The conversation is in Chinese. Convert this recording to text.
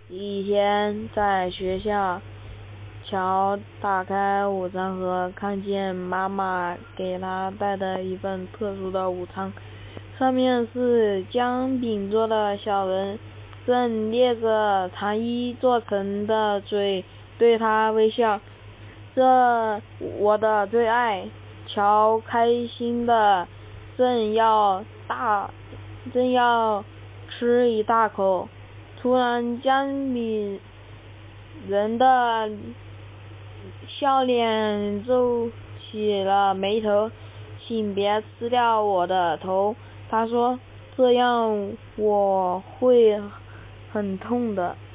一天在学校，乔打开午餐盒，看见妈妈给他带的一份特殊的午餐，上面是姜饼做的小人，正咧着糖衣做成的嘴对他微笑。这我的最爱。乔开心的正要吃一大口，突然姜饼人的笑脸皱起了眉头。请别吃掉我的头，他说，这样我会很痛的。